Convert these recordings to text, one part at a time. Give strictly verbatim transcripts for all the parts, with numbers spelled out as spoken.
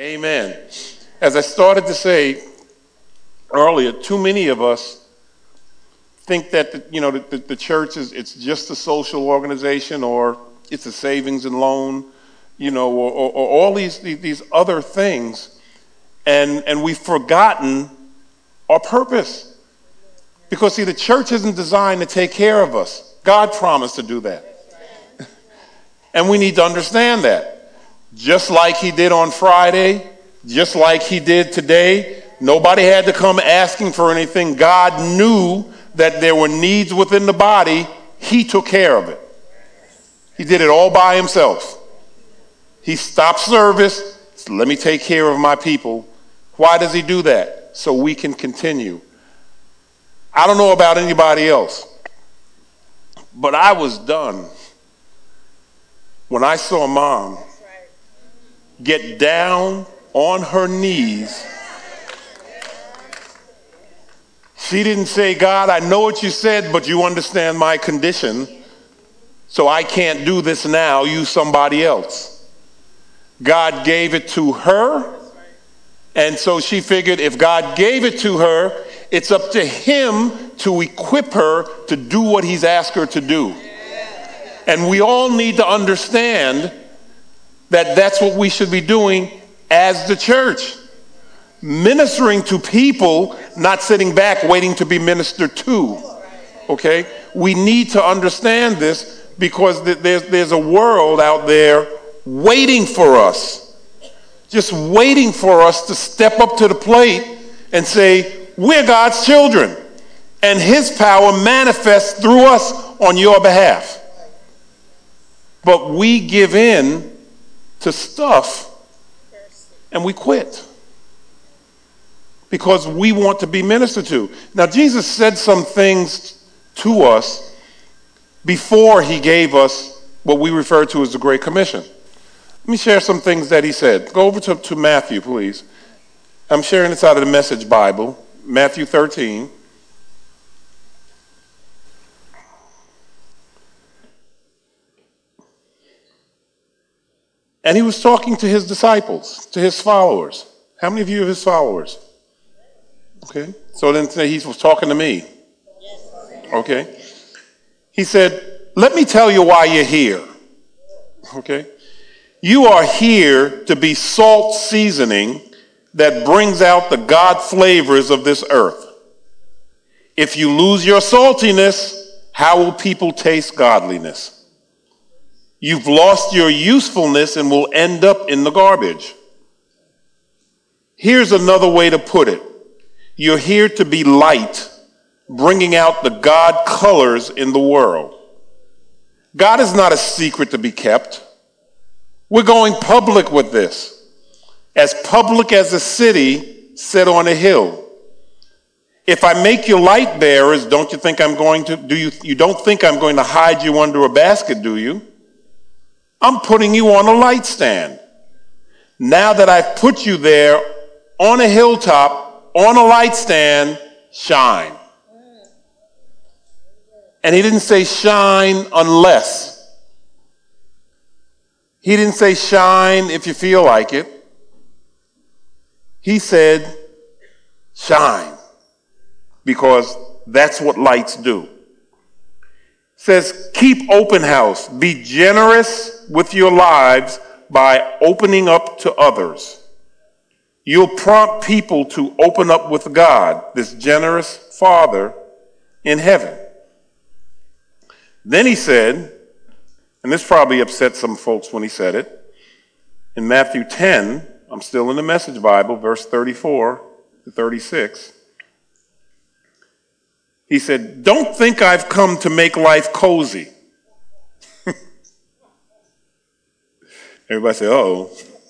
Amen. As I started to say earlier, too many of us think that the, you know the, the, the church is it's just a social organization, or it's a savings and loan, you know, or, or, or all these, these these other things, and and we've forgotten our purpose. Because see, the church isn't designed to take care of us. God promised to do that, and we need to understand that. Just like he did on Friday, just like he did today, nobody had to come asking for anything. God knew that there were needs within the body. He took care of it. He did it all by himself. He stopped service. So let me take care of my people. Why does he do that? So we can continue. I don't know about anybody else, but I was done when I saw Mom get down on her knees. She didn't say, God, I know what you said, but you understand my condition, so I can't do this now. Use somebody else. God gave it to her, and so she figured if God gave it to her, it's up to him to equip her to do what he's asked her to do. And we all need to understand that that's what we should be doing as the church. Ministering to people, not sitting back waiting to be ministered to. Okay? We need to understand this because there's, there's a world out there waiting for us. Just waiting for us to step up to the plate and say, we're God's children. And his power manifests through us on your behalf. But we give in to stuff and we quit because we want to be ministered to. Now, Jesus said some things to us before he gave us what we refer to as the Great Commission. Let me share some things that he said. Go over to, to Matthew, please. I'm sharing this out of the Message Bible, Matthew thirteen. And he was talking to his disciples, to his followers. How many of you are his followers? Okay. So then he was talking to me. Okay. He said, let me tell you why you're here. Okay. You are here to be salt seasoning that brings out the God flavors of this earth. If you lose your saltiness, how will people taste godliness? You've lost your usefulness and will end up in the garbage. Here's another way to put it. You're here to be light, bringing out the God colors in the world. God is not a secret to be kept. We're going public with this. As public as a city set on a hill. If I make you light bearers, don't you think I'm going to, do you, you don't think I'm going to hide you under a basket, do you? I'm putting you on a light stand. Now that I've put you there on a hilltop, on a light stand, shine. And he didn't say shine unless. He didn't say shine if you feel like it. He said shine because that's what lights do. Says, keep open house. Be generous with your lives by opening up to others. You'll prompt people to open up with God, this generous Father in heaven. Then he said, and this probably upset some folks when he said it, in Matthew ten, I'm still in the Message Bible, verse thirty-four to thirty-six. He said, don't think I've come to make life cozy. Everybody say, uh-oh.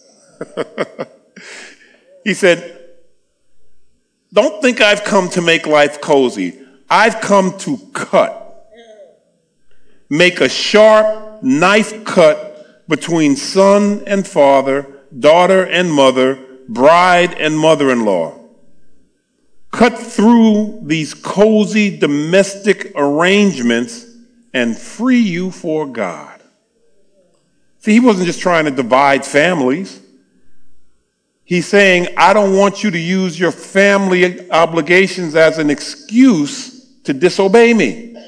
He said, don't think I've come to make life cozy. I've come to cut. Make a sharp knife cut between son and father, daughter and mother, bride and mother-in-law. Cut through these cozy domestic arrangements and free you for God. See, he wasn't just trying to divide families. He's saying, I don't want you to use your family obligations as an excuse to disobey me.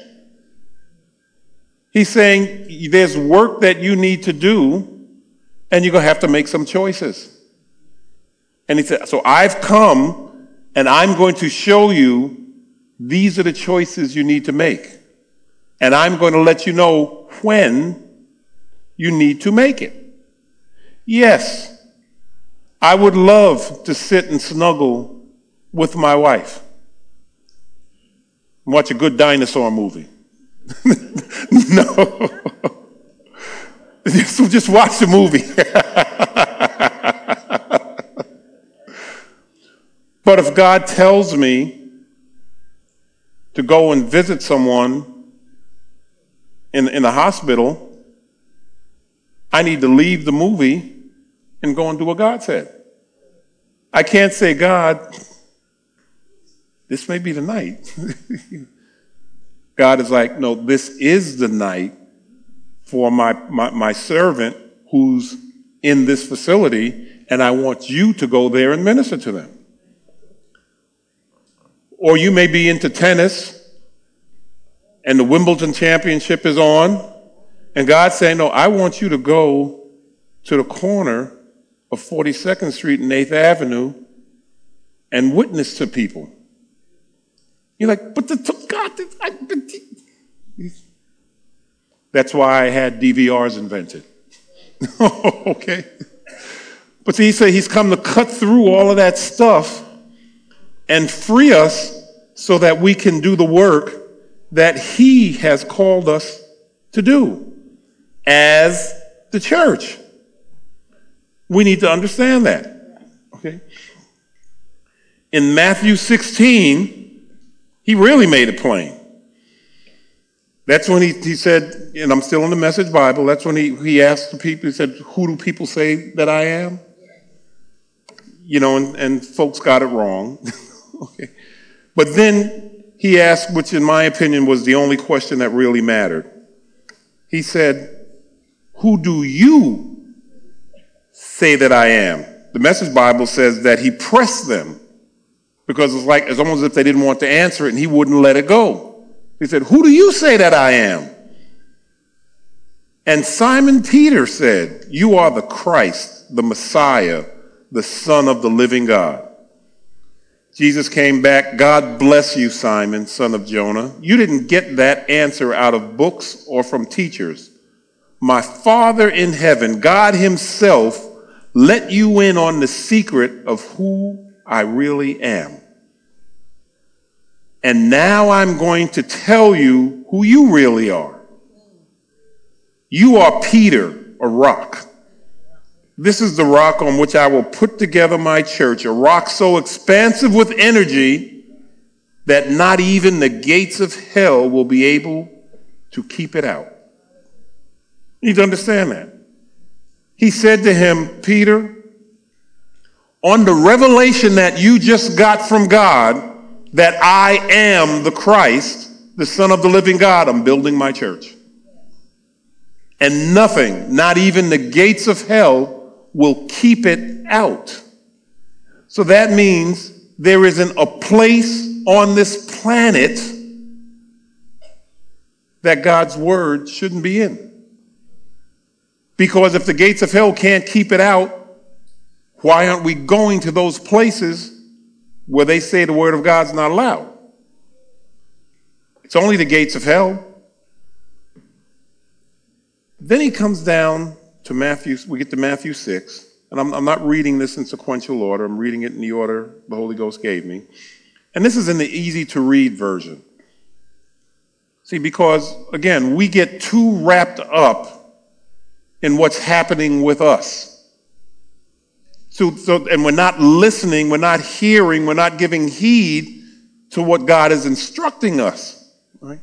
He's saying there's work that you need to do, and you're going to have to make some choices. And he said, so I've come, and I'm going to show you these are the choices you need to make. And I'm going to let you know when you need to make it. Yes, I would love to sit and snuggle with my wife and watch a good dinosaur movie. No. So just watch the movie. But if God tells me to go and visit someone in, in the hospital, I need to leave the movie and go and do what God said. I can't say, God, this may be the night. God is like, no, this is the night for my, my, my servant who's in this facility, and I want you to go there and minister to them. Or you may be into tennis, and the Wimbledon Championship is on, and God's saying, no, I want you to go to the corner of forty-second Street and eighth Avenue and witness to people. You're like, but the, God, I, I, that's why I had D V Rs invented. Okay. But see, he said he's come to cut through all of that stuff and free us so that we can do the work that he has called us to do as the church. We need to understand that. Okay? In Matthew sixteen, he really made it plain. That's when he, he said, and I'm still in the Message Bible, that's when he, he asked the people, he said, who do people say that I am? You know, and, and folks got it wrong. Okay. But then he asked, which in my opinion was the only question that really mattered. He said, who do you say that I am? The Message Bible says that he pressed them because it's like, it's almost as if they didn't want to answer it and he wouldn't let it go. He said, who do you say that I am? And Simon Peter said, you are the Christ, the Messiah, the Son of the living God. Jesus came back, God bless you, Simon, son of Jonah. You didn't get that answer out of books or from teachers. My Father in heaven, God himself, let you in on the secret of who I really am. And now I'm going to tell you who you really are. You are Peter, a rock. This is the rock on which I will put together my church, a rock so expansive with energy that not even the gates of hell will be able to keep it out. You need to understand that. He said to him, Peter, on the revelation that you just got from God, that I am the Christ, the Son of the living God, I'm building my church. And nothing, not even the gates of hell, will keep it out. So that means there isn't a place on this planet that God's word shouldn't be in. Because if the gates of hell can't keep it out, why aren't we going to those places where they say the word of God's not allowed? It's only the gates of hell. Then he comes down to Matthew, we get to Matthew six, and I'm, I'm not reading this in sequential order, I'm reading it in the order the Holy Ghost gave me. And this is in the easy to read version. See, because again, we get too wrapped up in what's happening with us. So, so, and we're not listening, we're not hearing, we're not giving heed to what God is instructing us. Right?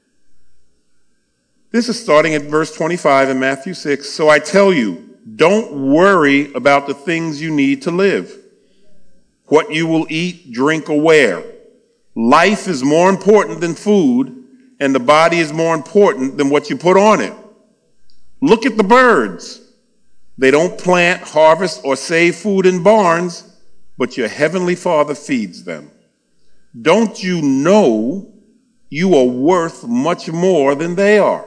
This is starting at verse twenty-five in Matthew six. So I tell you, don't worry about the things you need to live, what you will eat, drink, or wear. Life is more important than food, and the body is more important than what you put on it. Look at the birds. They don't plant, harvest, or save food in barns, but your heavenly Father feeds them. Don't you know you are worth much more than they are?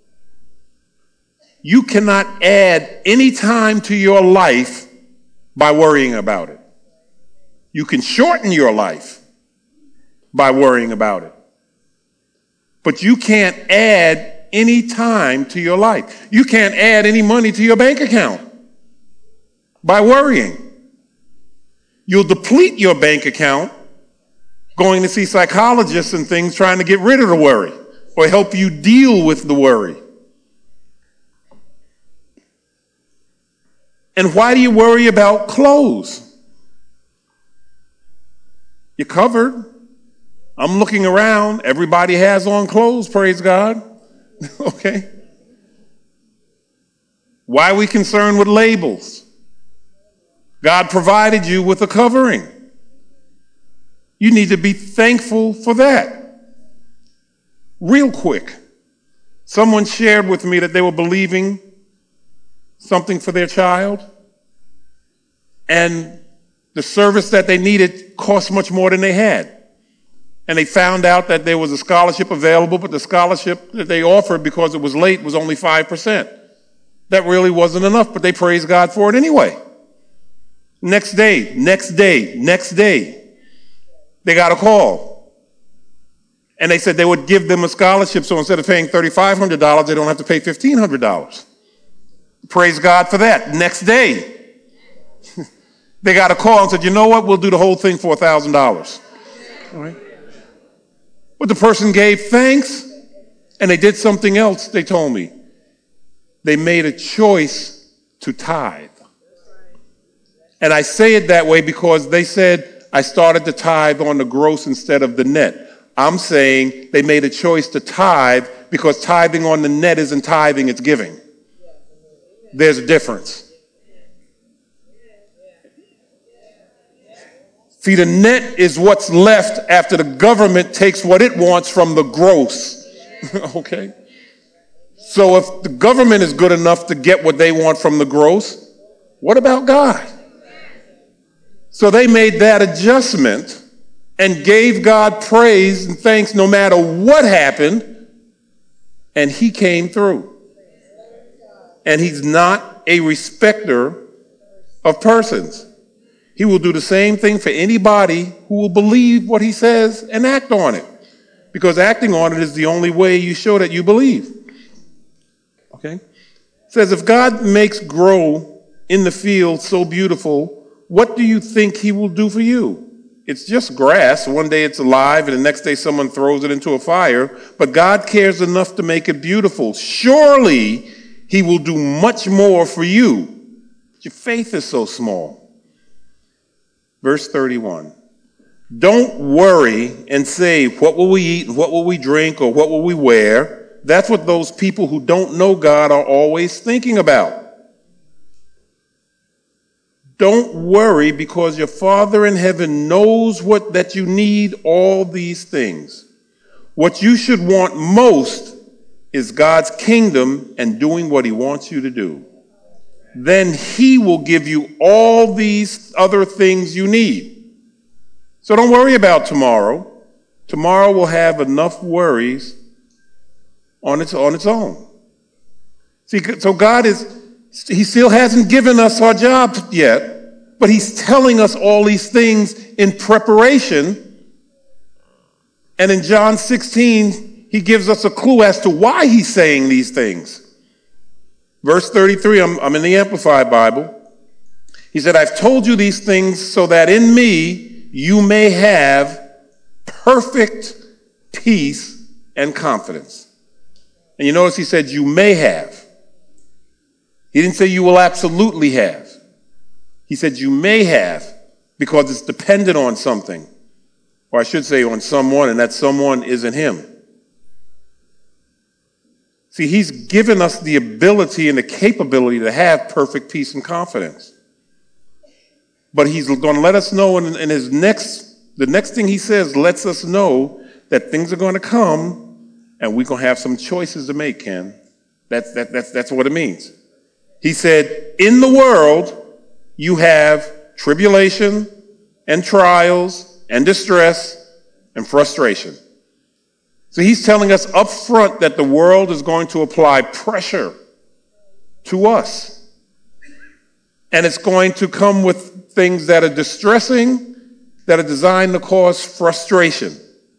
You cannot add any time to your life by worrying about it. You can shorten your life by worrying about it. But you can't add any time to your life. You can't add any money to your bank account by worrying. You'll deplete your bank account going to see psychologists and things trying to get rid of the worry or help you deal with the worry. And why do you worry about clothes? You're covered. I'm looking around. Everybody has on clothes, praise God. Okay. Why are we concerned with labels? God provided you with a covering. You need to be thankful for that. Real quick, someone shared with me that they were believing something for their child, and the service that they needed cost much more than they had. And they found out that there was a scholarship available, but the scholarship that they offered because it was late was only five percent. That really wasn't enough, but they praised God for it anyway. Next day, next day, next day, they got a call. And they said they would give them a scholarship, so instead of paying three thousand five hundred dollars, they don't have to pay fifteen hundred dollars. Praise God for that. Next day, they got a call and said, you know what, we'll do the whole thing for one thousand dollars. All right. But the person gave thanks, and they did something else, they told me. They made a choice to tithe. And I say it that way because they said, I started to tithe on the gross instead of the net. I'm saying they made a choice to tithe because tithing on the net isn't tithing, it's giving. There's a difference. See, the net is what's left after the government takes what it wants from the gross. Okay? So if the government is good enough to get what they want from the gross, what about God? So they made that adjustment and gave God praise and thanks no matter what happened, and he came through. And he's not a respecter of persons. He will do the same thing for anybody who will believe what he says and act on it. Because acting on it is the only way you show that you believe. Okay? It says, if God makes grow in the field so beautiful, what do you think he will do for you? It's just grass. One day it's alive and the next day someone throws it into a fire. But God cares enough to make it beautiful. Surely he will do much more for you. Your faith is so small. Verse thirty-one. Don't worry and say, what will we eat, and what will we drink, or what will we wear? That's what those people who don't know God are always thinking about. Don't worry, because your Father in heaven knows what that you need all these things. What you should want most is God's kingdom and doing what he wants you to do. Then he will give you all these other things you need. So don't worry about tomorrow. Tomorrow will have enough worries on its, on its own. See, so God is, he still hasn't given us our job yet, but he's telling us all these things in preparation. And in John sixteen, he gives us a clue as to why he's saying these things. Verse thirty-three, I'm, I'm in the Amplified Bible. He said, I've told you these things so that in me you may have perfect peace and confidence. And you notice he said, you may have. He didn't say you will absolutely have. He said you may have because it's dependent on something. Or I should say on someone, and that someone isn't him. See, he's given us the ability and the capability to have perfect peace and confidence. But he's going to let us know in, in his next, the next thing he says lets us know that things are going to come and we're going to have some choices to make, Ken. That's, that, that's, that's what it means. He said, in the world you have tribulation and trials and distress and frustration. So he's telling us up front that the world is going to apply pressure to us. And it's going to come with things that are distressing, that are designed to cause frustration.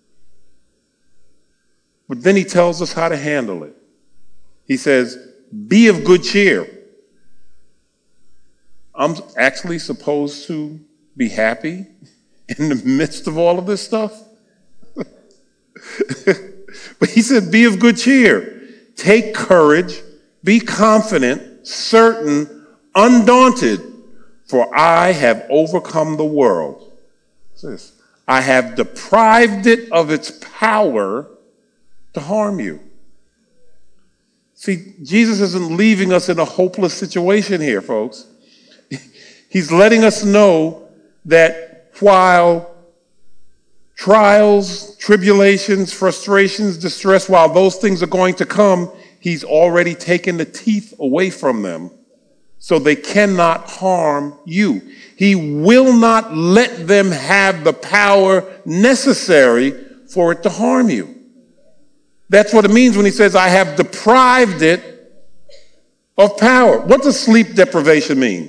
But then he tells us how to handle it. He says, be of good cheer. I'm actually supposed to be happy in the midst of all of this stuff. But he said, be of good cheer. Take courage. Be confident, certain, undaunted, for I have overcome the world. What's this? I have deprived it of its power to harm you. See, Jesus isn't leaving us in a hopeless situation here, folks. He's letting us know that while trials, tribulations, frustrations, distress, while those things are going to come, he's already taken the teeth away from them so they cannot harm you. He will not let them have the power necessary for it to harm you. That's what it means when he says, I have deprived it of power. What does sleep deprivation mean?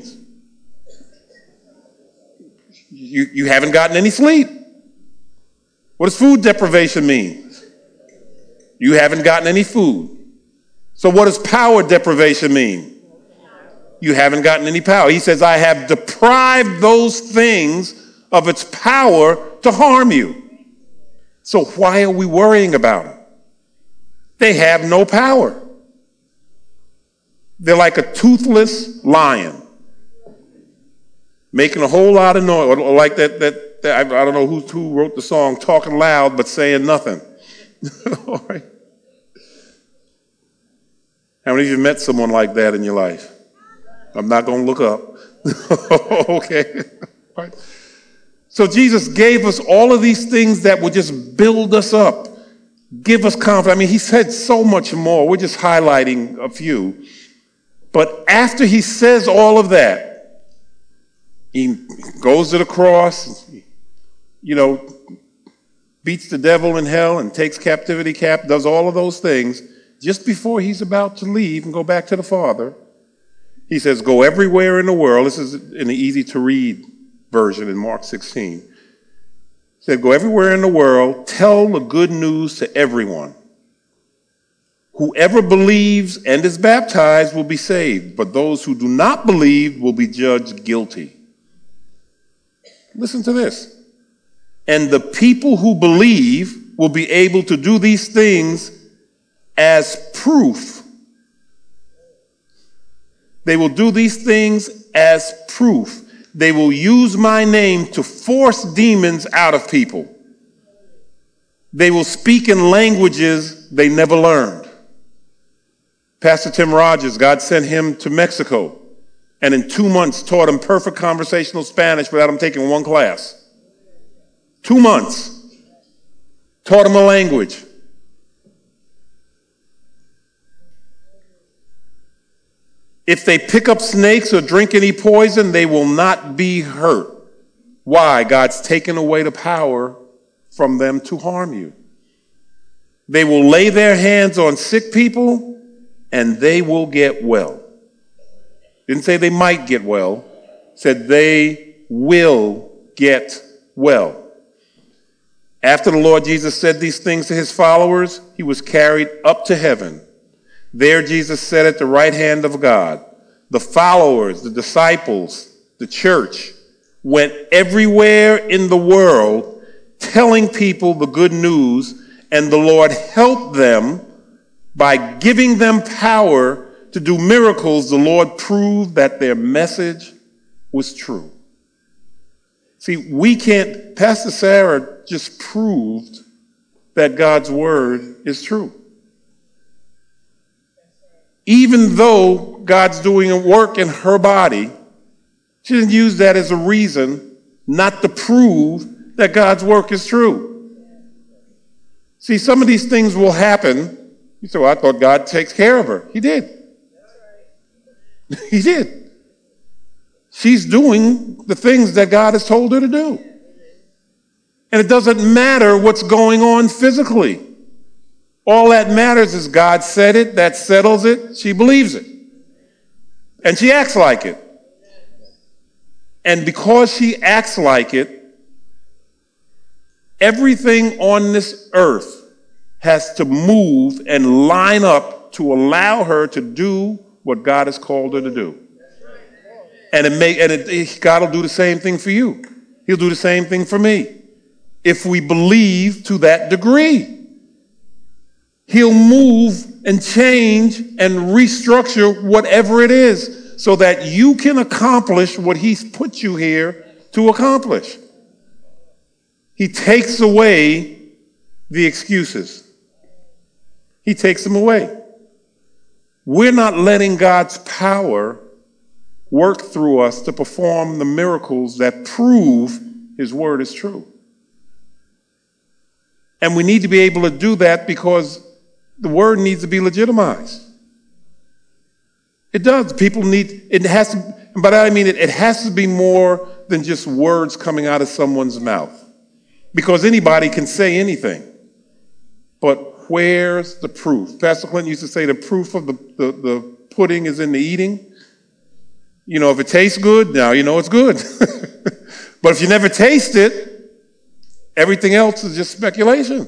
You, you haven't gotten any sleep. What does food deprivation mean? You haven't gotten any food. So what does power deprivation mean? You haven't gotten any power. He says, I have deprived those things of its power to harm you. So why are we worrying about them? They have no power. They're like a toothless lion, making a whole lot of noise, or like that, that, that I don't know who, who wrote the song, talking loud but saying nothing. All right. How many of you met someone like that in your life? I'm not going to look up. Okay. All right. So Jesus gave us all of these things that would just build us up, give us confidence. I mean, he said so much more. We're just highlighting a few. But after he says all of that, he goes to the cross, you know, beats the devil in hell and takes captivity cap, does all of those things. Just before he's about to leave and go back to the Father, he says, go everywhere in the world. This is in the easy to read version in Mark sixteen. He said, go everywhere in the world, tell the good news to everyone. Whoever believes and is baptized will be saved, but those who do not believe will be judged guilty. Listen to this. And the people who believe will be able to do these things as proof. They will do these things as proof. They will use my name to force demons out of people. They will speak in languages they never learned. Pastor Tim Rogers, God sent him to Mexico, and in two months taught him perfect conversational Spanish without him taking one class. Two months. Taught him a language. If they pick up snakes or drink any poison, they will not be hurt. Why? God's taken away the power from them to harm you. They will lay their hands on sick people and they will get well. Didn't say they might get well. Said they will get well. After the Lord Jesus said these things to his followers, he was carried up to heaven. There Jesus sat at the right hand of God. The followers, the disciples, the church went everywhere in the world telling people the good news, and the Lord helped them by giving them power to do miracles. The Lord proved that their message was true. See, we can't, Pastor Sarah just proved that God's word is true. Even though God's doing a work in her body, she didn't use that as a reason not to prove that God's work is true. See, some of these things will happen. You say, well, I thought God takes care of her. He did. He did. she's doing the things that God has told her to do. And it doesn't matter what's going on physically. All that matters is God said it, that settles it, she believes it. And she acts like it. And because she acts like it, everything on this earth has to move and line up to allow her to do what God has called her to do. And it may, and it, God will do the same thing for you. He'll do the same thing for me. If we believe to that degree, he'll move and change and restructure whatever it is so that you can accomplish what he's put you here to accomplish. He takes away the excuses. He takes them away. We're not letting God's power work through us to perform the miracles that prove his word is true. And we need to be able to do that because the word needs to be legitimized. It does. People need, it has to, by that I mean it, it has to be more than just words coming out of someone's mouth. Because anybody can say anything. But where's the proof? Pastor Clinton used to say the proof of the, the, the pudding is in the eating. You know, if it tastes good, now you know it's good. But if you never taste it, everything else is just speculation.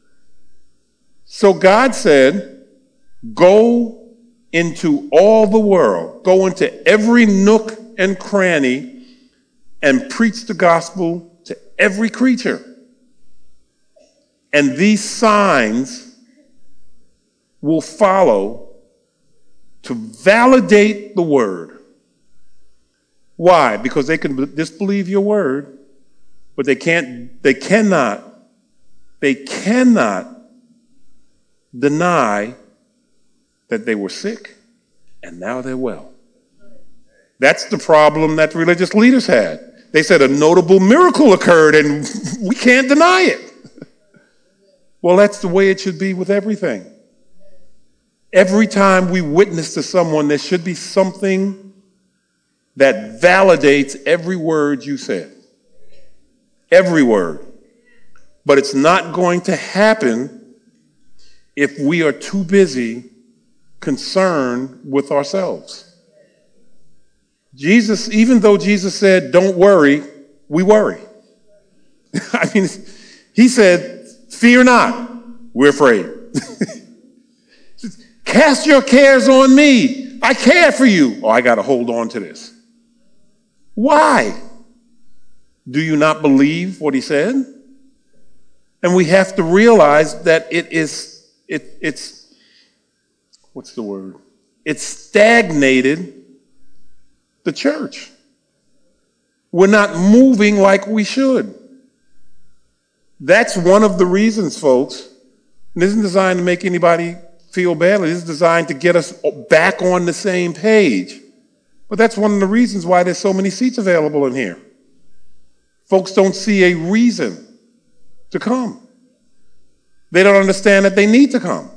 So God said, go into all the world, go into every nook and cranny and preach the gospel to every creature. And these signs will follow to validate the word. Why? Because they can disbelieve your word, but they can't, they cannot, they cannot deny that they were sick and now they're well. That's the problem that the religious leaders had. They said a notable miracle occurred and we can't deny it. Well, that's the way it should be with everything. Every time we witness to someone, there should be something that validates every word you said. Every word. But it's not going to happen if we are too busy concerned with ourselves. Jesus, even though Jesus said, don't worry, we worry. I mean, he said, fear not, we're afraid. Cast your cares on me. I care for you. Oh, I got to hold on to this. Why? Do you not believe what he said? And we have to realize that it is, it, it's, what's the word? It's stagnated the church. We're not moving like we should. That's one of the reasons, folks. And this isn't designed to make anybody feel badly. This is designed to get us back on the same page. But that's one of the reasons why there's so many seats available in here. Folks don't see a reason to come. They don't understand that they need to come.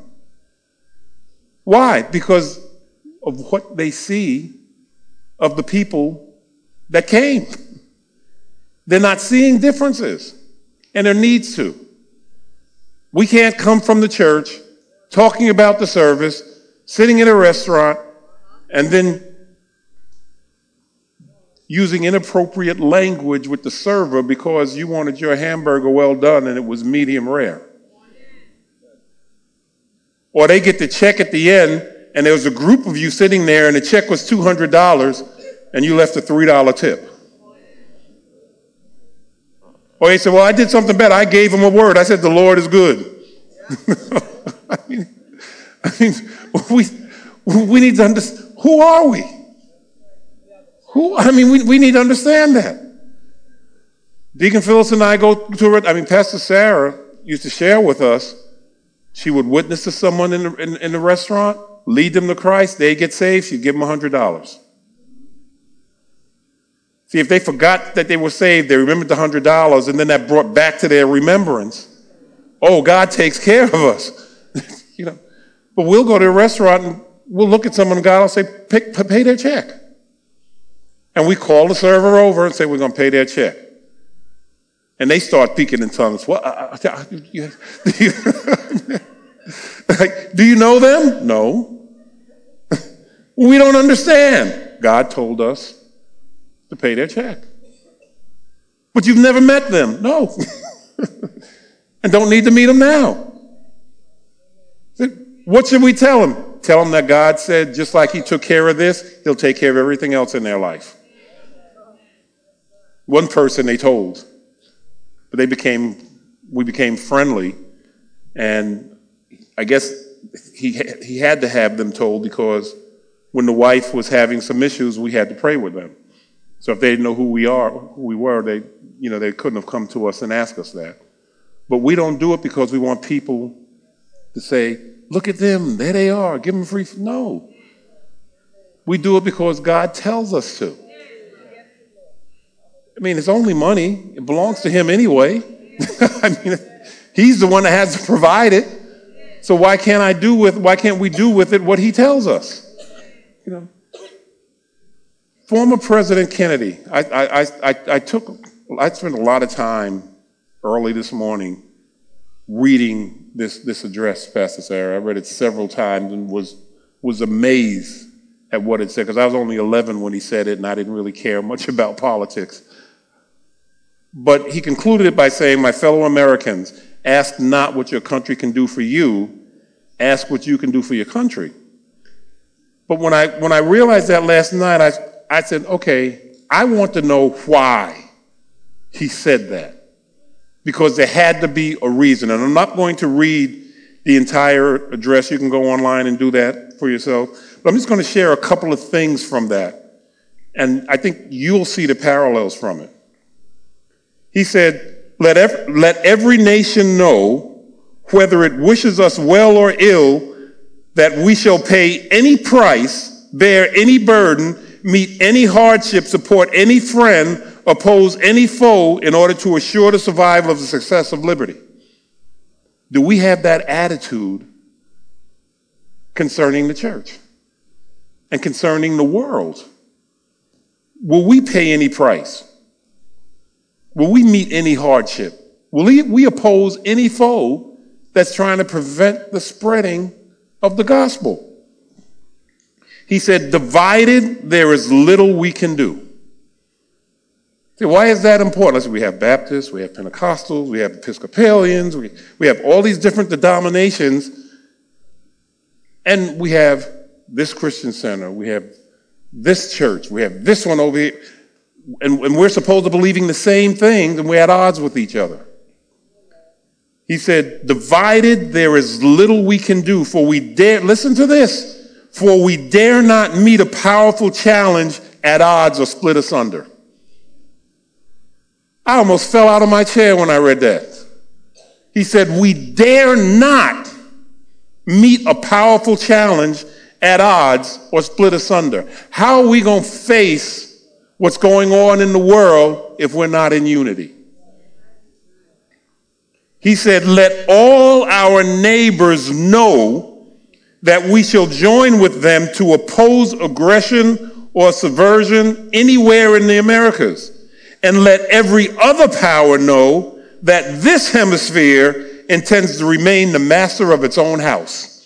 Why? Because of what they see of the people that came. They're not seeing differences, and there needs to. We can't come from the church talking about the service, sitting in a restaurant, and then using inappropriate language with the server because you wanted your hamburger well done and it was medium rare. Or they get the check at the end and there was a group of you sitting there and the check was two hundred dollars and you left a three dollar tip. Or they said, well, I did something better. I gave him a word. I said, the Lord is good. I mean, I mean we, we need to understand, who are we? Who? I mean, we, we need to understand that. Deacon Phyllis and I go to, I mean, Pastor Sarah used to share with us, she would witness to someone in the, in, in the restaurant, lead them to Christ, they get saved, she'd give them one hundred dollars. See, if they forgot that they were saved, they remembered the one hundred dollars, and then that brought back to their remembrance, oh, God takes care of us. You know, but we'll go to a restaurant and we'll look at someone and God will say, pay, pay their check. And we call the server over and say we're going to pay their check. And they start speaking in tongues. What? Uh, uh, you, like, do you know them? No. We don't understand. God told us to pay their check. But you've never met them. No. And don't need to meet them now. What should we tell them? Tell them that God said just like he took care of this, he'll take care of everything else in their life. One person they told, but they became, we became friendly, and I guess he he had to have them told because when the wife was having some issues, we had to pray with them. So if they didn't know who we are, who we were, they you know they couldn't have come to us and asked us that. But we don't do it because we want people to say, "Look at them, there they are, give them free." No, we do it because God tells us to. I mean, it's only money. It belongs to him anyway. I mean, he's the one that has to provide it. So why can't I do with, why can't we do with it what he tells us? You know, former President Kennedy, I, I, I, I took, I spent a lot of time early this morning reading this, this address, Pastor Sarah. I read it several times and was, was amazed at what it said, because I was only eleven when he said it and I didn't really care much about politics. But he concluded it by saying, "My fellow Americans, ask not what your country can do for you, ask what you can do for your country." But when I when I realized that last night, I, I said, okay, I want to know why he said that. Because there had to be a reason. And I'm not going to read the entire address. You can go online and do that for yourself. But I'm just going to share a couple of things from that. And I think you'll see the parallels from it. He said, let every, let every nation know, whether it wishes us well or ill, that we shall pay any price, bear any burden, meet any hardship, support any friend, oppose any foe in order to assure the survival of the success of liberty. Do we have that attitude concerning the church and concerning the world? Will we pay any price? Will we meet any hardship? Will we, we oppose any foe that's trying to prevent the spreading of the gospel? He said, divided, there is little we can do. See, why is that important? Listen, we have Baptists, we have Pentecostals, we have Episcopalians, we, we have all these different denominations, and we have this Christian Center, we have this church, we have this one over here. And, and we're supposed to be believing the same things, and we're at odds with each other. He said, divided, there is little we can do, for we dare, listen to this, for we dare not meet a powerful challenge at odds or split asunder. I almost fell out of my chair when I read that. He said, we dare not meet a powerful challenge at odds or split asunder. How are we going to face what's going on in the world if we're not in unity? He said, let all our neighbors know that we shall join with them to oppose aggression or subversion anywhere in the Americas. And let every other power know that this hemisphere intends to remain the master of its own house.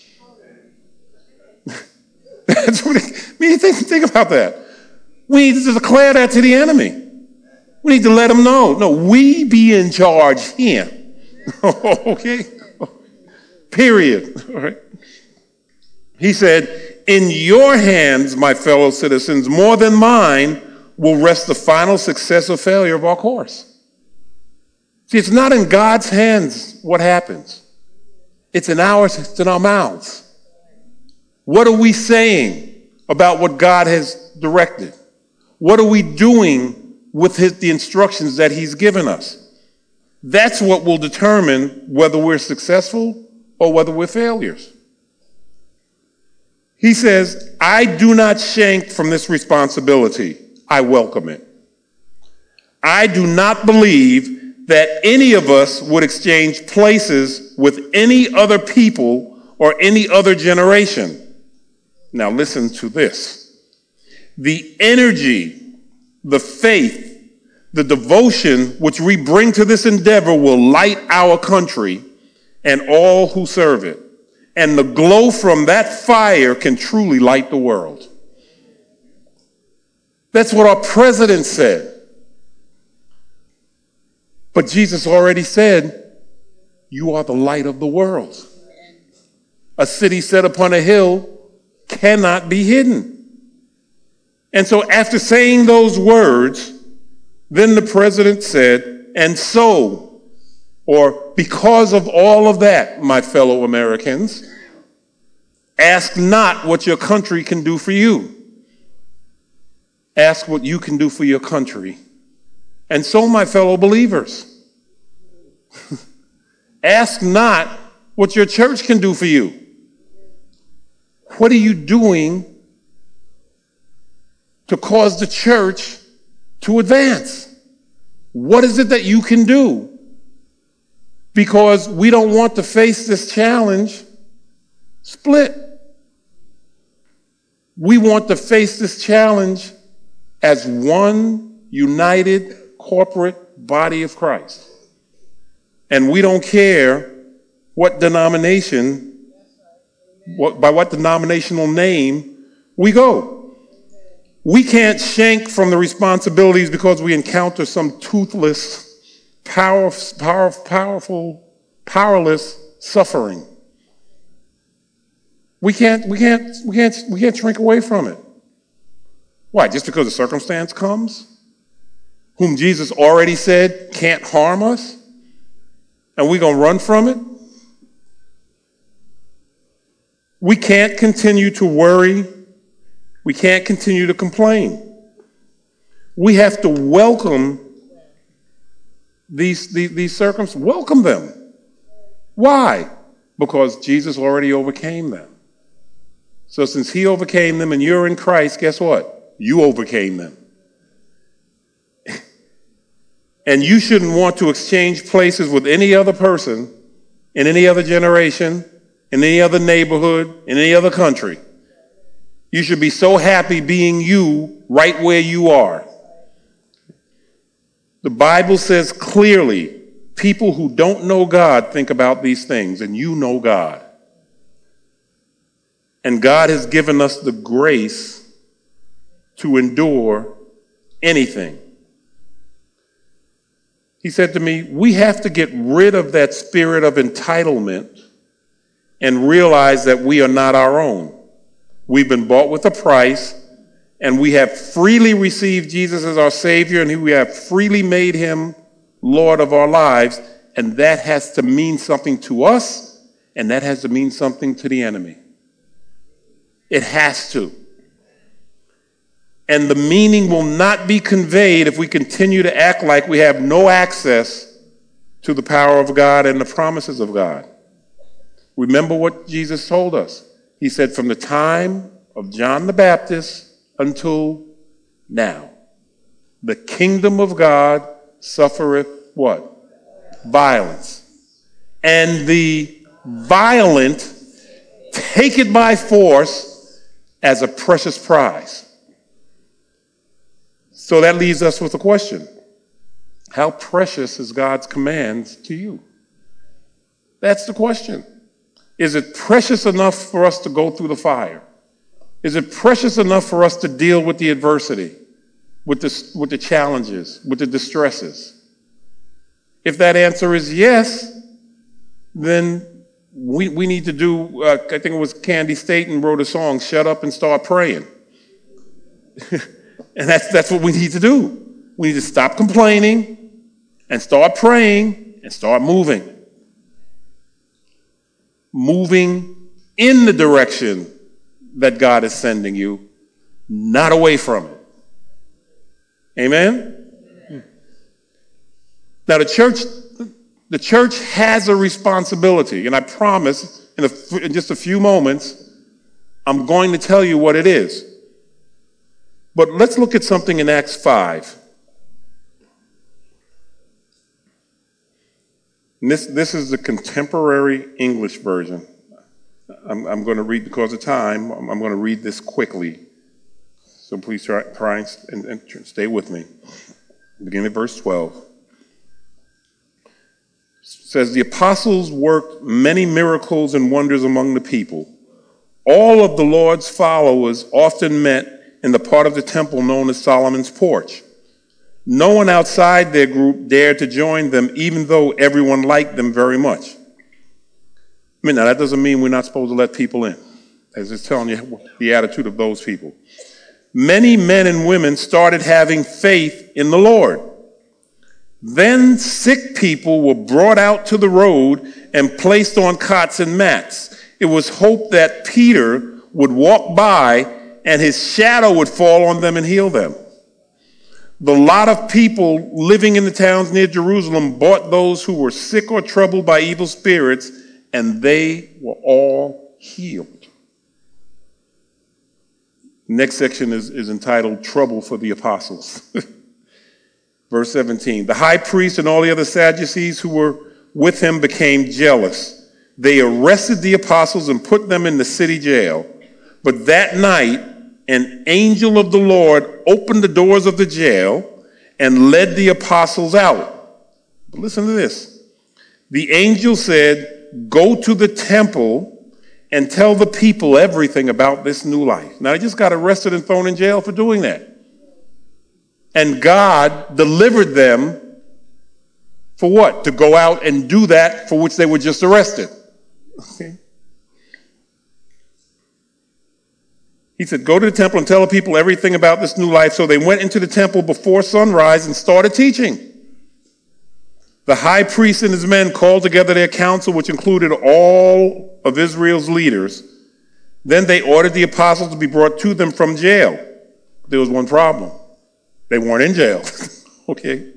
That's what it, I mean, think, think about that. We need to declare that to the enemy. We need to let them know. No, we be in charge here. Okay? Period. All right. He said, in your hands, my fellow citizens, more than mine, will rest the final success or failure of our course. See, it's not in God's hands what happens. It's in ours, it's in our mouths. What are we saying about what God has directed? What are we doing with his, the instructions that he's given us? That's what will determine whether we're successful or whether we're failures. He says, I do not shrink from this responsibility. I welcome it. I do not believe that any of us would exchange places with any other people or any other generation. Now listen to this. The energy the faith, the devotion which we bring to this endeavor will light our country and all who serve it. And the glow from that fire can truly light the world. That's what our president said. But Jesus already said, you are the light of the world. A city set upon a hill cannot be hidden. And so after saying those words, then the president said, and so, or because of all of that, my fellow Americans, ask not what your country can do for you. Ask what you can do for your country. And so, my fellow believers, ask not what your church can do for you. What are you doing to cause the church to advance? What is it that you can do? Because we don't want to face this challenge split. We want to face this challenge as one united corporate body of Christ. And we don't care what denomination, what, by what denominational name we go. We can't shank from the responsibilities because we encounter some toothless, power, power, powerful, powerless suffering. We can't, we can't, we can't, we can't shrink away from it. Why? Just because a circumstance comes, whom Jesus already said can't harm us, and we're going to run from it? We can't continue to worry. We can't continue to complain. We have to welcome these, these, these circumstances. Welcome them. Why? Because Jesus already overcame them. So since he overcame them and you're in Christ, guess what? You overcame them. And you shouldn't want to exchange places with any other person in any other generation, in any other neighborhood, in any other country. You should be so happy being you right where you are. The Bible says clearly, people who don't know God think about these things, and you know God. And God has given us the grace to endure anything. He said to me, we have to get rid of that spirit of entitlement and realize that we are not our own. We've been bought with a price, and we have freely received Jesus as our Savior, and we have freely made him Lord of our lives, and that has to mean something to us, and that has to mean something to the enemy. It has to. And the meaning will not be conveyed if we continue to act like we have no access to the power of God and the promises of God. Remember what Jesus told us. He said, from the time of John the Baptist until now, the kingdom of God suffereth what? Violence. And the violent take it by force as a precious prize. So that leaves us with a question. How precious is God's commands to you? That's the question. Is it precious enough for us to go through the fire? Is it precious enough for us to deal with the adversity, with the, with the challenges, with the distresses? If that answer is yes, then we, we need to do, uh, I think it was Candy Staten wrote a song, Shut Up and Start Praying. And that's, that's what we need to do. We need to stop complaining and start praying and start moving. Moving in the direction that God is sending you, not away from it. Amen? Amen. Now the church, the church has a responsibility, and I promise in, a, in just a few moments, I'm going to tell you what it is. But let's look at something in Acts five. And this, this is the contemporary English version. I'm, I'm going to read, because of time, I'm, I'm going to read this quickly So please try, try and, and stay with me. Beginning at verse twelve. It says, the apostles worked many miracles and wonders among the people. All of the Lord's followers often met in the part of the temple known as Solomon's Porch. No one outside their group dared to join them, even though everyone liked them very much. I mean, now that doesn't mean we're not supposed to let people in. As it's telling you the attitude of those people. Many men and women started having faith in the Lord. Then sick people were brought out to the road and placed on cots and mats. It was hoped that Peter would walk by and his shadow would fall on them and heal them. The lot of people living in the towns near Jerusalem brought those who were sick or troubled by evil spirits, and they were all healed. Next section is, is entitled Trouble for the Apostles. Verse seventeen, the high priest and all the other Sadducees who were with him became jealous. They arrested the apostles and put them in the city jail. But that night, an angel of the Lord opened the doors of the jail and led the apostles out. But listen to this. The angel said, go to the temple and tell the people everything about this new life. Now, they just got arrested and thrown in jail for doing that. And God delivered them for what? To go out and do that for which they were just arrested. Okay. He said, go to the temple and tell the people everything about this new life. So they went into the temple before sunrise and started teaching. The high priest and his men called together their council, which included all of Israel's leaders. Then they ordered the apostles to be brought to them from jail. There was one problem. They weren't in jail. Okay.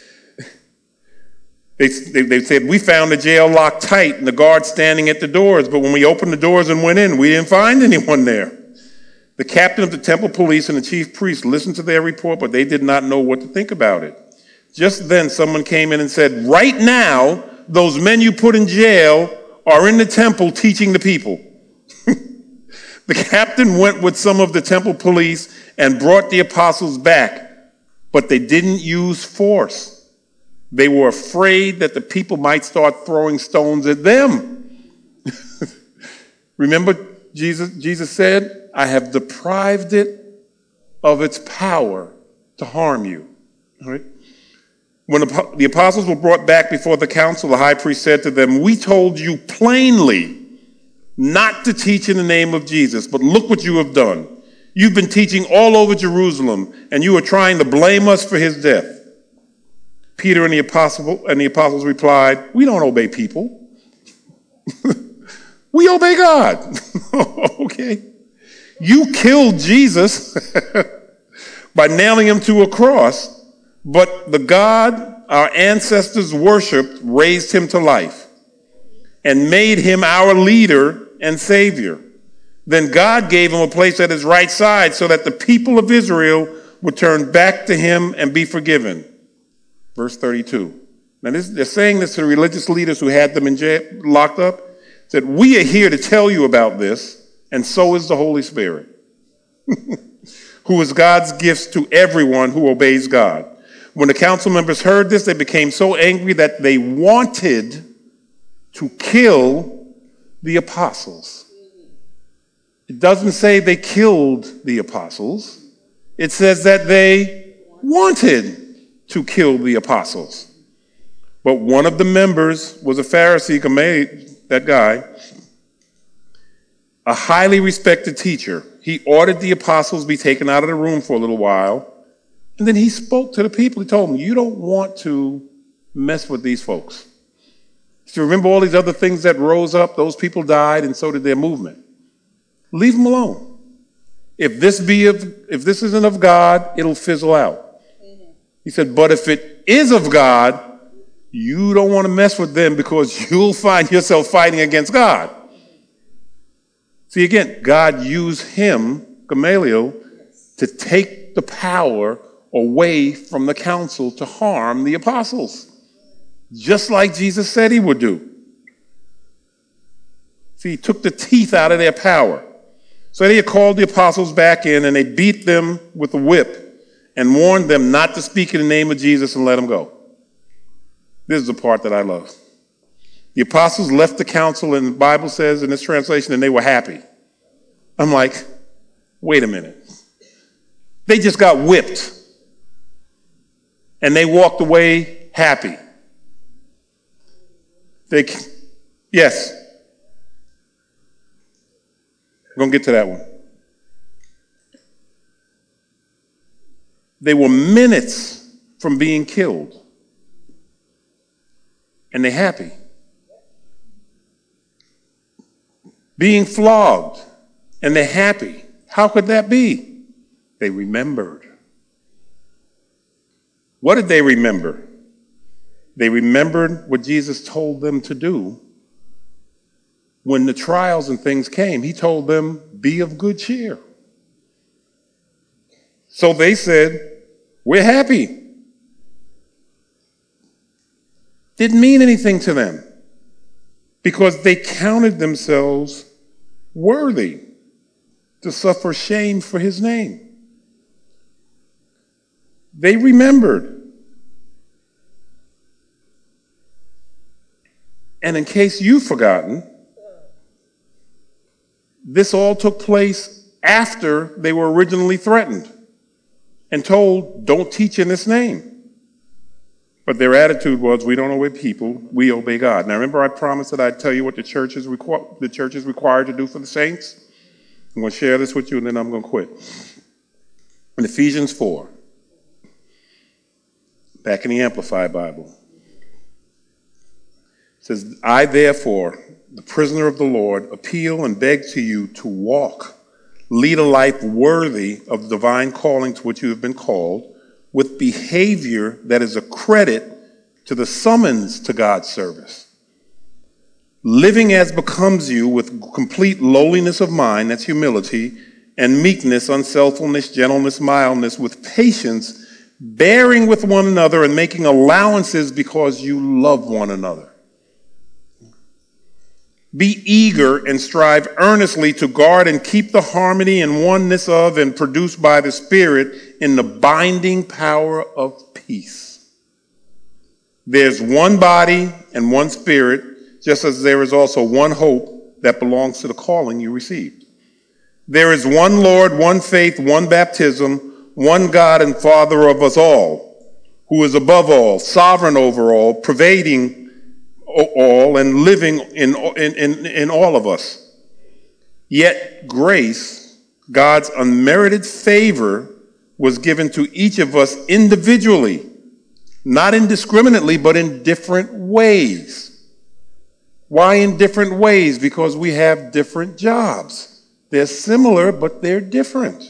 They, they, they said, we found the jail locked tight and the guards standing at the doors, but when we opened the doors and went in, we didn't find anyone there. The captain of the temple police and the chief priest listened to their report, but they did not know what to think about it. Just then someone came in and said, right now, those men you put in jail are in the temple teaching the people. The captain went with some of the temple police and brought the apostles back, but they didn't use force. They were afraid that the people might start throwing stones at them. Remember, Jesus, Jesus said, I have deprived it of its power to harm you. All right? When the apostles were brought back before the council, the high priest said to them, we told you plainly not to teach in the name of Jesus, but look what you have done. You've been teaching all over Jerusalem, and you are trying to blame us for his death. Peter and the apostle and the apostles replied, we don't obey people. We obey God. Okay. You killed Jesus by nailing him to a cross, but the God our ancestors worshiped raised him to life and made him our leader and savior. Then God gave him a place at his right side so that the people of Israel would turn back to him and be forgiven. Verse thirty-two. Now this, they're saying this to the religious leaders who had them in jail, locked up. Said, we are here to tell you about this, and so is the Holy Spirit, who is God's gifts to everyone who obeys God. When the council members heard this, they became so angry that they wanted to kill the apostles. It doesn't say they killed the apostles. It says that they wanted to kill the apostles. But one of the members was a Pharisee, that guy, a highly respected teacher. He ordered the apostles be taken out of the room for a little while, and then he spoke to the people. He told them, you don't want to mess with these folks. So remember all these other things that rose up? Those people died, and so did their movement. Leave them alone. If this be of, if this isn't of God, it'll fizzle out. Mm-hmm. He said, but if it is of God, you don't want to mess with them because you'll find yourself fighting against God. See, again, God used him, Gamaliel, to take the power away from the council to harm the apostles, just like Jesus said he would do. See, he took the teeth out of their power. So they called the apostles back in and they beat them with a whip and warned them not to speak in the name of Jesus and let them go. This is the part that I love. The apostles left the council, and the Bible says in this translation, and they were happy. I'm like, wait a minute. They just got whipped. And they walked away happy. They, yes. We're going to get to that one. They were minutes from being killed. And they're happy. Being flogged. And they're happy. How could that be? They remembered. What did they remember? They remembered what Jesus told them to do when the trials and things came. He told them, be of good cheer. So they said, we're happy. Didn't mean anything to them because they counted themselves worthy to suffer shame for his name. They remembered. And in case you've forgotten, this all took place after they were originally threatened and told, don't teach in this name. But their attitude was, we don't obey people, we obey God. Now remember I promised that I'd tell you what the church is, requ- the church is required to do for the saints? I'm going to share this with you and then I'm going to quit. In Ephesians four, back in the Amplified Bible, it says, I therefore, the prisoner of the Lord, appeal and beg to you to walk, lead a life worthy of the divine calling to which you have been called, with behavior that is a credit to the summons to God's service. Living as becomes you with complete lowliness of mind, that's humility, and meekness, unselfishness, gentleness, mildness, with patience, bearing with one another and making allowances because you love one another. Be eager and strive earnestly to guard and keep the harmony and oneness of and produced by the Spirit in the binding power of peace. There's one body and one Spirit, just as there is also one hope that belongs to the calling you received. There is one Lord, one faith, one baptism, one God and Father of us all, who is above all, sovereign over all, pervading all and living in, in, in, in all of us. Yet grace, God's unmerited favor, was given to each of us individually, not indiscriminately, but in different ways. Why in different ways? Because we have different jobs. They're similar, but they're different.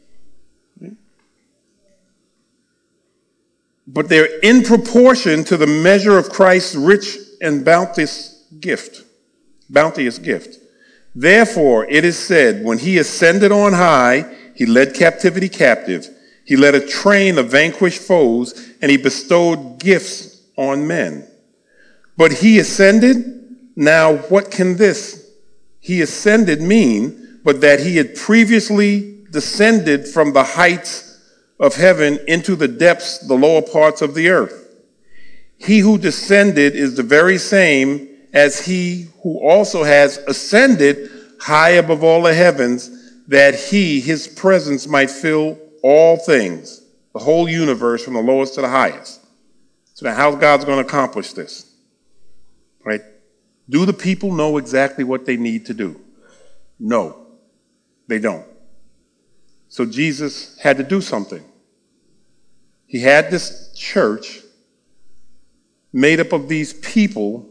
But they're in proportion to the measure of Christ's rich and bounteous gift, bounteous gift. Therefore, it is said, when he ascended on high, he led captivity captive. He led a train of vanquished foes, and he bestowed gifts on men. But he ascended, now what can this? He ascended mean, but that he had previously descended from the heights of heaven into the depths, the lower parts of the earth. He who descended is the very same as he who also has ascended high above all the heavens, that he, his presence, might fill all things, the whole universe from the lowest to the highest. So now how's God's going to accomplish this? Right? Do the people know exactly what they need to do? No, they don't. So Jesus had to do something. He had this church made up of these people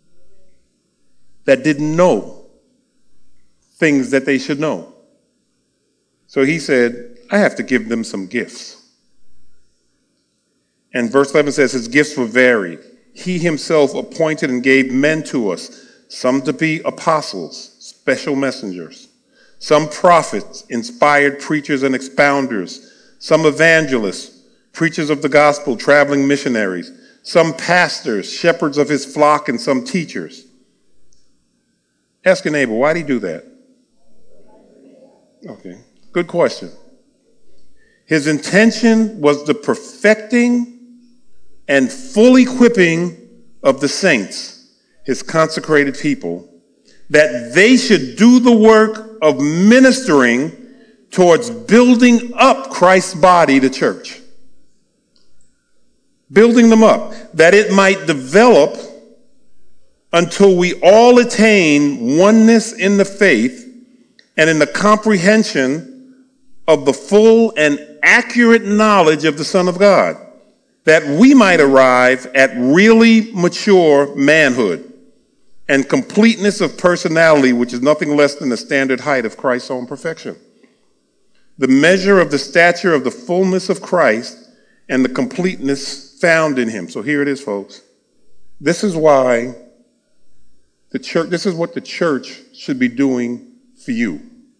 that didn't know things that they should know. So he said, I have to give them some gifts. And verse eleven says, his gifts were varied. He himself appointed and gave men to us, some to be apostles, special messengers, some prophets, inspired preachers and expounders, some evangelists, preachers of the gospel, traveling missionaries, some pastors, shepherds of his flock, and some teachers. Ask your neighbor, why did he do that? Okay, good question. His intention was the perfecting and full equipping of the saints, his consecrated people, that they should do the work of ministering towards building up Christ's body, the church. Building them up, that it might develop until we all attain oneness in the faith and in the comprehension of the full and accurate knowledge of the Son of God, that we might arrive at really mature manhood and completeness of personality, which is nothing less than the standard height of Christ's own perfection. The measure of the stature of the fullness of Christ and the completeness found in him. So here it is, folks. This is why the church, this is what the church should be doing for you.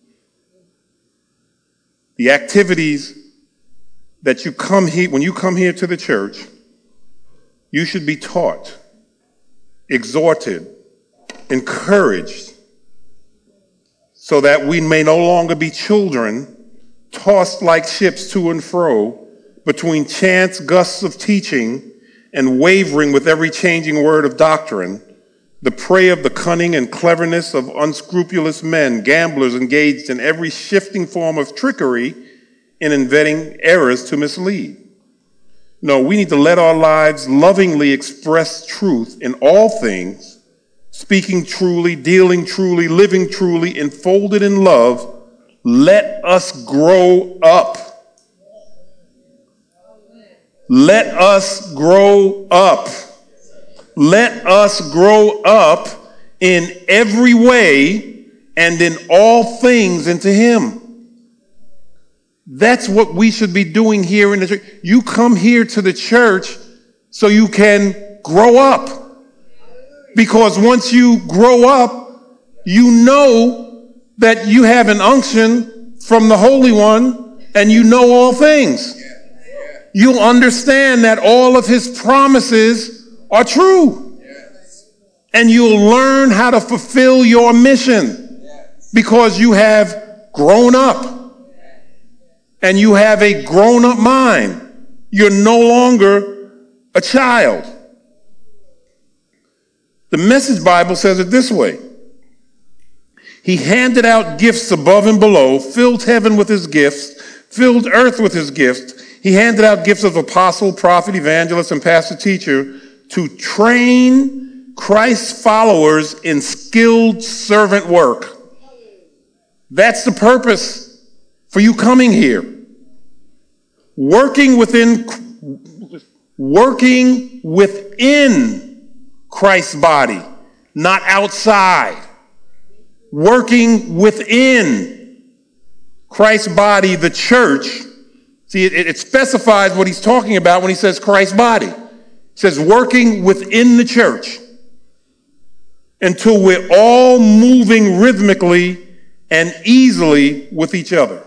The activities that you come here, when you come here to the church, you should be taught, exhorted, encouraged, so that we may no longer be children tossed like ships to and fro between chance gusts of teaching and wavering with every changing word of doctrine, the prey of the cunning and cleverness of unscrupulous men, gamblers engaged in every shifting form of trickery in inventing errors to mislead. No, we need to let our lives lovingly express truth in all things, speaking truly, dealing truly, living truly, enfolded in love. Let us grow up. Let us grow up. Let us grow up in every way and in all things into him. That's what we should be doing here in the church. You come here to the church so you can grow up. Because once you grow up, you know that you have an unction from the Holy One and you know all things. You'll understand that all of his promises are true. And you'll learn how to fulfill your mission because you have grown up. And you have a grown-up mind. You're no longer a child. The Message Bible says it this way. He handed out gifts above and below, filled heaven with his gifts, filled earth with his gifts. He handed out gifts of apostle, prophet, evangelist, and pastor teacher to train Christ's followers in skilled servant work. That's the purpose for you coming here. Working within, working within Christ's body, not outside. Working within Christ's body, the church. See, it, it specifies what he's talking about when he says Christ's body. It says working within the church until we're all moving rhythmically and easily with each other.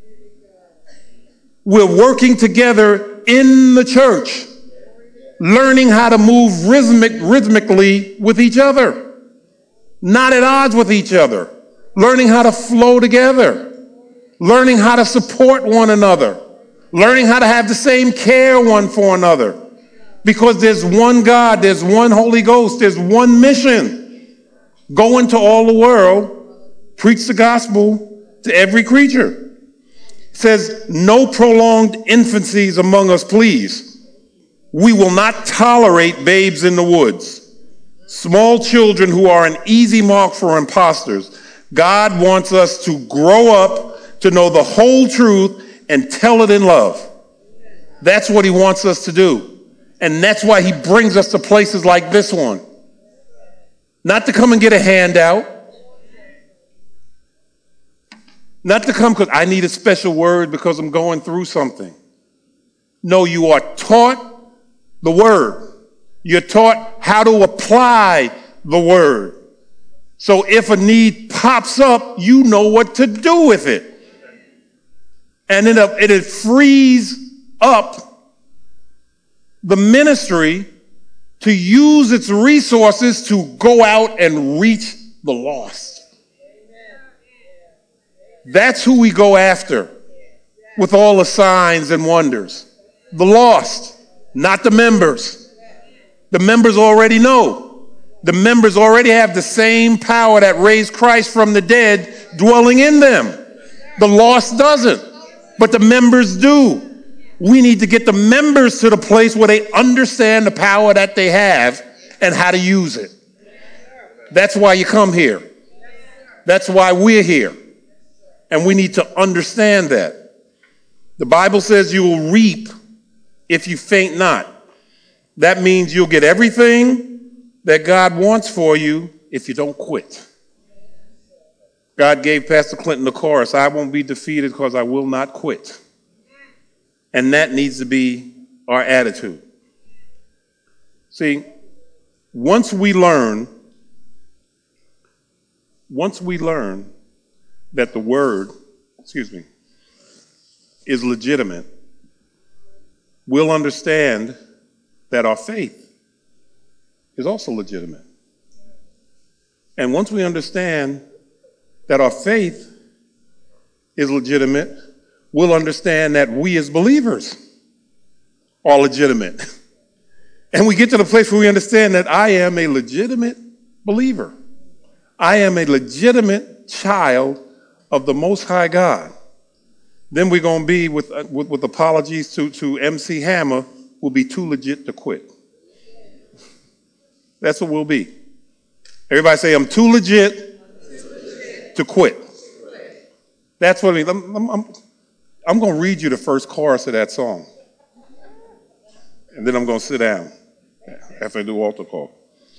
We're working together in the church, learning how to move rhythmic, rhythmically with each other, not at odds with each other, learning how to flow together, learning how to support one another, learning how to have the same care one for another, because there's one God, there's one Holy Ghost, there's one mission. Go into all the world, preach the gospel to every creature. Says, no prolonged infancies among us, please. We will not tolerate babes in the woods, small children who are an easy mark for imposters. God wants us to grow up to know the whole truth and tell it in love. That's what he wants us to do. And that's why he brings us to places like this one. Not to come and get a handout. Not to come because I need a special word because I'm going through something. No, you are taught the word. You're taught how to apply the word. So if a need pops up, you know what to do with it. And it, it frees up the ministry to use its resources to go out and reach the lost. That's who we go after with all the signs and wonders. The lost, not the members. The members already know. The members already have the same power that raised Christ from the dead dwelling in them. The lost doesn't, but the members do. We need to get the members to the place where they understand the power that they have and how to use it. That's why you come here. That's why we're here. And we need to understand that. The Bible says you will reap if you faint not. That means you'll get everything that God wants for you if you don't quit. God gave Pastor Clinton the chorus, I won't be defeated because I will not quit. And that needs to be our attitude. See, once we learn, once we learn that the word, excuse me, is legitimate, we'll understand that our faith is also legitimate. And once we understand that our faith is legitimate, we'll understand that we as believers are legitimate. And we get to the place where we understand that I am a legitimate believer. I am a legitimate child of the Most High God. Then we're going to be, with, uh, with, with apologies to, to M C Hammer, we'll be too legit to quit. That's what we'll be. Everybody say, I'm too legit, too legit. to quit. That's what I mean. I'm, I'm, I'm, I'm going to read you the first chorus of that song. And then I'm going to sit down after I do altar call.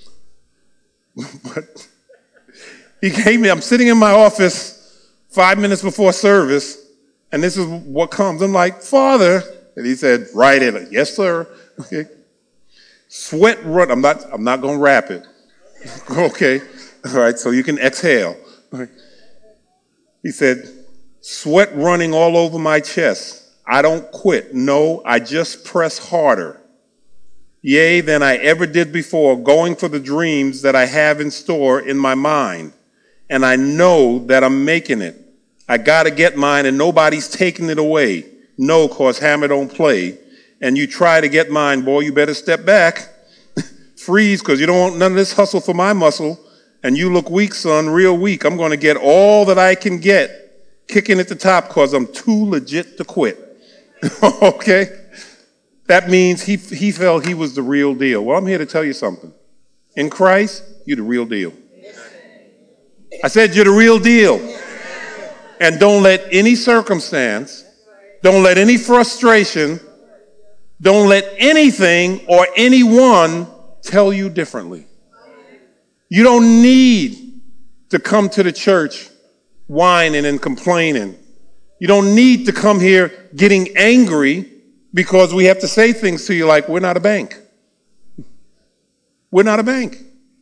But he came in, I'm sitting in my office five minutes before service, and this is what comes. I'm like, Father, and he said, write it. Yes, sir. Okay. Sweat run. I'm not, I'm not going to rap it. Okay. All right. So you can exhale. Right. He said, sweat running all over my chest. I don't quit. No, I just press harder. Yea, than I ever did before, going for the dreams that I have in store in my mind. And I know that I'm making it. I got to get mine, and nobody's taking it away. No, cause Hammer don't play. And you try to get mine, boy, you better step back. Freeze, because you don't want none of this hustle for my muscle. And you look weak, son, real weak. I'm going to get all that I can get, kicking at the top, because I'm too legit to quit. Okay? That means he, he felt he was the real deal. Well, I'm here to tell you something. In Christ, you're the real deal. I said you're the real deal. And don't let any circumstance, don't let any frustration, don't let anything or anyone tell you differently. You don't need to come to the church whining and complaining. You don't need to come here getting angry because we have to say things to you like, we're not a bank. We're not a bank.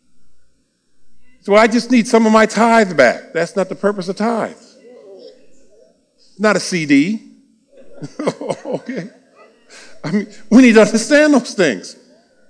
So I just need some of my tithe back. That's not the purpose of tithe. It's not a C D. Okay. I mean, we need to understand those things.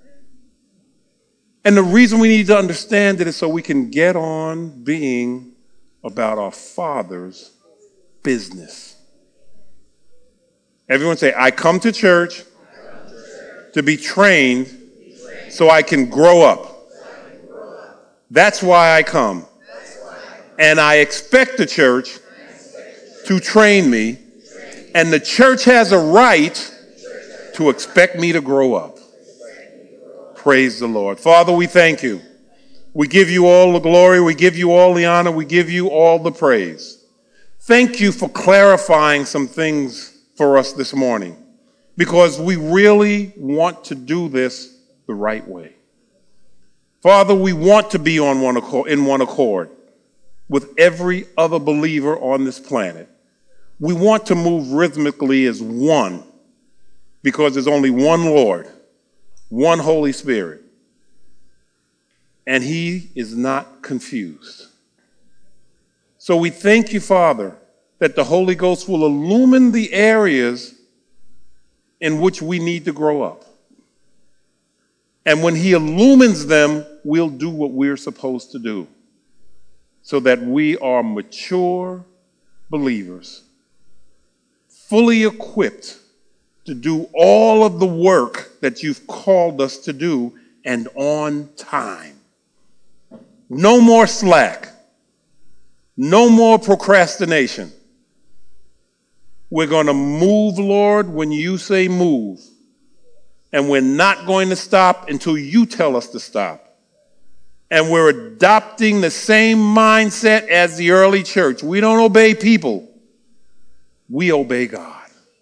And the reason we need to understand it is so we can get on being about our Father's business. Everyone say, I come to church to be trained so I can grow up. That's why I come. And I expect the church to train me. And the church has a right to expect me to grow up. Praise the Lord. Father, we thank you. We give you all the glory. We give you all the honor. We give you all the praise. Thank you for clarifying some things for us this morning, because we really want to do this the right way. Father, we want to be on one accord, in one accord with every other believer on this planet. We want to move rhythmically as one, because there's only one Lord, one Holy Spirit, and he is not confused. So we thank you, Father, that the Holy Ghost will illumine the areas in which we need to grow up. And when he illumines them, we'll do what we're supposed to do so that we are mature believers, fully equipped to do all of the work that you've called us to do, and on time. No more slack. No more procrastination. We're going to move, Lord, when you say move. And we're not going to stop until you tell us to stop. And we're adopting the same mindset as the early church. We don't obey people. We obey God.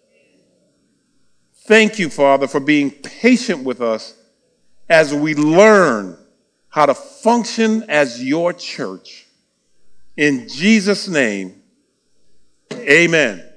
Thank you, Father, for being patient with us as we learn how to function as your church. In Jesus' name, amen.